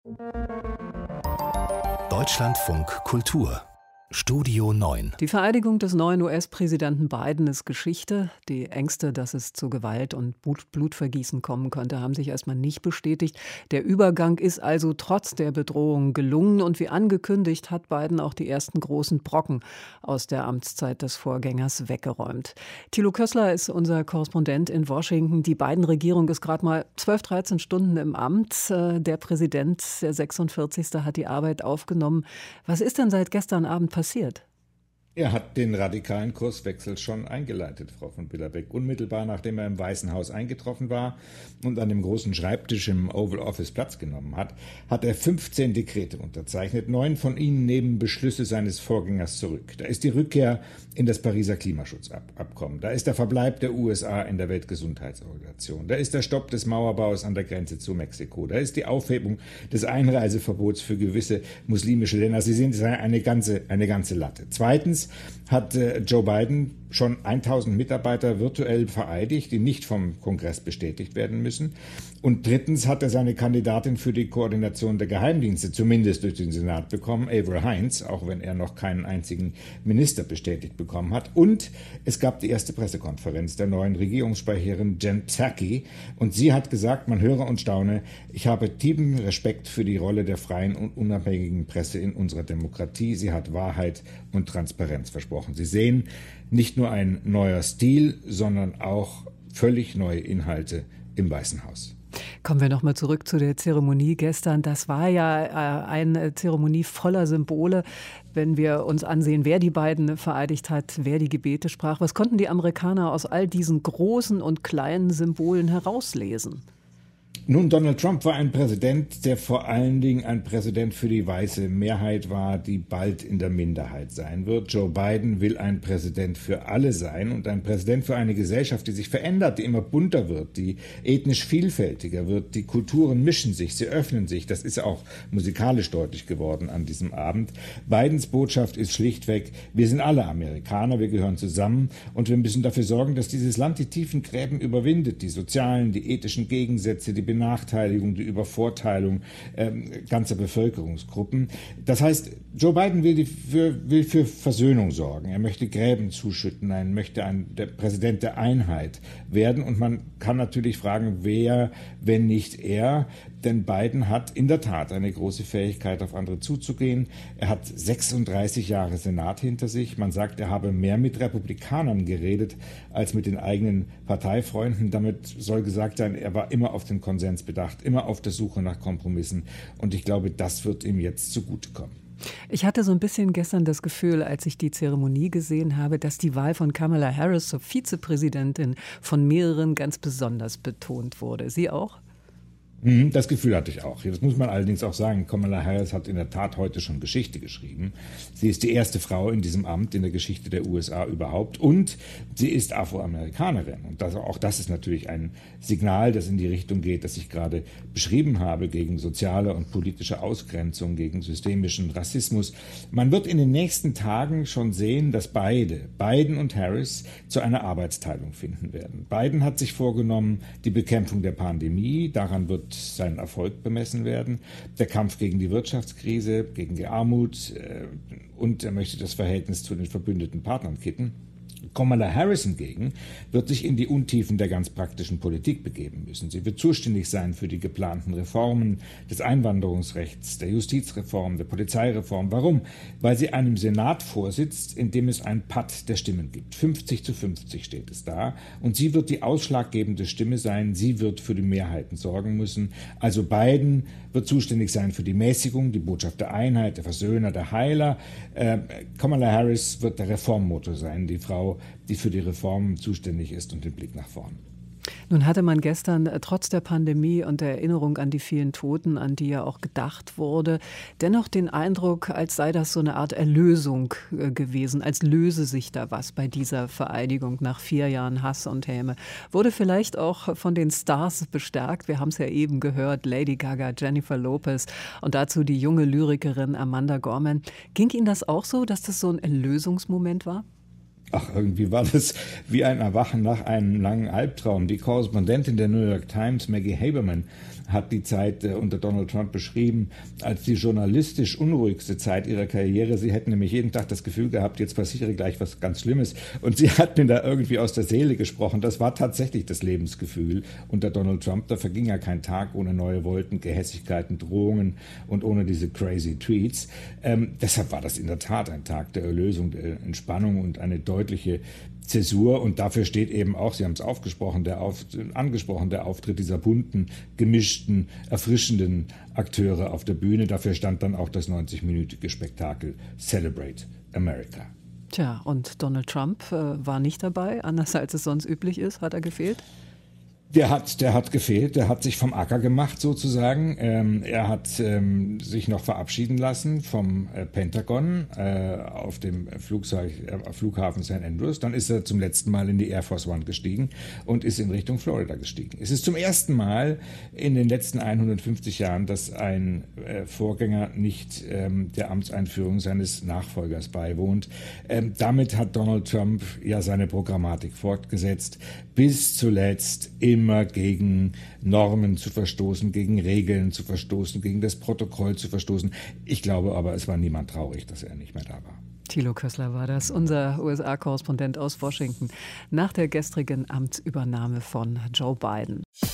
Deutschlandfunk Kultur Studio 9. Die Vereidigung des neuen US-Präsidenten Biden ist Geschichte. Die Ängste, dass es zu Gewalt und Blutvergießen kommen könnte, haben sich erstmal nicht bestätigt. Der Übergang ist also trotz der Bedrohung gelungen. Und wie angekündigt, hat Biden auch die ersten großen Brocken aus der Amtszeit des Vorgängers weggeräumt. Thilo Kössler ist unser Korrespondent in Washington. Die Biden-Regierung ist gerade mal 12, 13 Stunden im Amt. Der Präsident, der 46. hat die Arbeit aufgenommen. Was ist denn seit gestern Abend passiert? Er hat den radikalen Kurswechsel schon eingeleitet, Frau von Billerbeck. Unmittelbar nachdem er im Weißen Haus eingetroffen war und an dem großen Schreibtisch im Oval Office Platz genommen hat, hat er 15 Dekrete unterzeichnet. 9 von ihnen nehmen Beschlüsse seines Vorgängers zurück. Da ist die Rückkehr in das Pariser Klimaschutzabkommen. Da ist der Verbleib der USA in der Weltgesundheitsorganisation. Da ist der Stopp des Mauerbaus an der Grenze zu Mexiko. Da ist die Aufhebung des Einreiseverbots für gewisse muslimische Länder. Sie sehen, das ist eine ganze Latte. Zweitens hat Joe Biden schon 1000 Mitarbeiter virtuell vereidigt, die nicht vom Kongress bestätigt werden müssen. Und drittens hat er seine Kandidatin für die Koordination der Geheimdienste zumindest durch den Senat bekommen, Avril Haines, auch wenn er noch keinen einzigen Minister bestätigt bekommen hat. Und es gab die erste Pressekonferenz der neuen Regierungssprecherin Jen Psaki. Und sie hat gesagt, man höre und staune, ich habe tiefen Respekt für die Rolle der freien und unabhängigen Presse in unserer Demokratie. Sie hat Wahrheit und Transparenz versprochen. Sie sehen nicht nur ein neuer Stil, sondern auch völlig neue Inhalte im Weißen Haus. Kommen wir nochmal zurück zu der Zeremonie gestern. Das war ja eine Zeremonie voller Symbole. Wenn wir uns ansehen, wer die beiden vereidigt hat, wer die Gebete sprach, was konnten die Amerikaner aus all diesen großen und kleinen Symbolen herauslesen? Nun, Donald Trump war ein Präsident, der vor allen Dingen ein Präsident für die weiße Mehrheit war, die bald in der Minderheit sein wird. Joe Biden will ein Präsident für alle sein und ein Präsident für eine Gesellschaft, die sich verändert, die immer bunter wird, die ethnisch vielfältiger wird. Die Kulturen mischen sich, sie öffnen sich. Das ist auch musikalisch deutlich geworden an diesem Abend. Bidens Botschaft ist schlichtweg, wir sind alle Amerikaner, wir gehören zusammen und wir müssen dafür sorgen, dass dieses Land die tiefen Gräben überwindet, die sozialen, die ethischen Gegensätze, die Benachteiligung, die Übervorteilung ganzer Bevölkerungsgruppen. Das heißt, Joe Biden will für Versöhnung sorgen. Er möchte Gräben zuschütten, er möchte der Präsident der Einheit werden. Und man kann natürlich fragen, wer, wenn nicht er? Denn Biden hat in der Tat eine große Fähigkeit, auf andere zuzugehen. Er hat 36 Jahre Senat hinter sich. Man sagt, er habe mehr mit Republikanern geredet als mit den eigenen Parteifreunden. Damit soll gesagt sein, er war immer auf den Konsens bedacht, immer auf der Suche nach Kompromissen. Und ich glaube, das wird ihm jetzt zugutekommen. Ich hatte so ein bisschen gestern das Gefühl, als ich die Zeremonie gesehen habe, dass die Wahl von Kamala Harris zur Vizepräsidentin von mehreren ganz besonders betont wurde. Sie auch? Das Gefühl hatte ich auch. Das muss man allerdings auch sagen, Kamala Harris hat in der Tat heute schon Geschichte geschrieben. Sie ist die erste Frau in diesem Amt in der Geschichte der USA überhaupt und sie ist Afroamerikanerin. Und auch das ist natürlich ein Signal, das in die Richtung geht, das ich gerade beschrieben habe, gegen soziale und politische Ausgrenzung, gegen systemischen Rassismus. Man wird in den nächsten Tagen schon sehen, dass Biden und Harris, zu einer Arbeitsteilung finden werden. Biden hat sich vorgenommen, die Bekämpfung der Pandemie, daran wird sein Erfolg bemessen werden, der Kampf gegen die Wirtschaftskrise, gegen die Armut und er möchte das Verhältnis zu den verbündeten Partnern kitten. Kamala Harris hingegen wird sich in die Untiefen der ganz praktischen Politik begeben müssen. Sie wird zuständig sein für die geplanten Reformen des Einwanderungsrechts, der Justizreform, der Polizeireform. Warum? Weil sie einem Senat vorsitzt, in dem es ein Patt der Stimmen gibt. 50-50 steht es da. Und sie wird die ausschlaggebende Stimme sein. Sie wird für die Mehrheiten sorgen müssen. Also Biden wird zuständig sein für die Mäßigung, die Botschaft der Einheit, der Versöhner, der Heiler. Kamala Harris wird der Reformmotor sein, die Frau, die für die Reformen zuständig ist und den Blick nach vorn. Nun hatte man gestern trotz der Pandemie und der Erinnerung an die vielen Toten, an die ja auch gedacht wurde, dennoch den Eindruck, als sei das so eine Art Erlösung gewesen, als löse sich da was bei dieser Vereidigung nach 4 Jahren Hass und Häme. Wurde vielleicht auch von den Stars bestärkt. Wir haben es ja eben gehört, Lady Gaga, Jennifer Lopez und dazu die junge Lyrikerin Amanda Gorman. Ging Ihnen das auch so, dass das so ein Erlösungsmoment war? Ach, irgendwie war das wie ein Erwachen nach einem langen Albtraum. Die Korrespondentin der New York Times, Maggie Haberman, hat die Zeit unter Donald Trump beschrieben als die journalistisch unruhigste Zeit ihrer Karriere. Sie hätten nämlich jeden Tag das Gefühl gehabt, jetzt passiere gleich was ganz Schlimmes. Und sie hat mir da irgendwie aus der Seele gesprochen. Das war tatsächlich das Lebensgefühl unter Donald Trump. Da verging ja kein Tag ohne neue Wolken, Gehässigkeiten, Drohungen und ohne diese crazy Tweets. Deshalb war das in der Tat ein Tag der Erlösung, der Entspannung und eine deutliche Zäsur. Und dafür steht eben auch, Sie haben es angesprochen, der Auftritt dieser bunten, gemischten, erfrischenden Akteure auf der Bühne. Dafür stand dann auch das 90-minütige Spektakel Celebrate America. Tja, und Donald Trump war nicht dabei, anders als es sonst üblich ist. Hat er gefehlt? Der hat gefehlt, der hat sich vom Acker gemacht sozusagen. Er hat sich noch verabschieden lassen vom Pentagon auf dem Flughafen St. Andrews. Dann ist er zum letzten Mal in die Air Force One gestiegen und ist in Richtung Florida gestiegen. Es ist zum ersten Mal in den letzten 150 Jahren, dass ein Vorgänger nicht der Amtseinführung seines Nachfolgers beiwohnt. Damit hat Donald Trump ja seine Programmatik fortgesetzt, bis zuletzt immer gegen Normen zu verstoßen, gegen Regeln zu verstoßen, gegen das Protokoll zu verstoßen. Ich glaube aber, es war niemand traurig, dass er nicht mehr da war. Thilo Kössler war das, unser USA-Korrespondent aus Washington, nach der gestrigen Amtsübernahme von Joe Biden.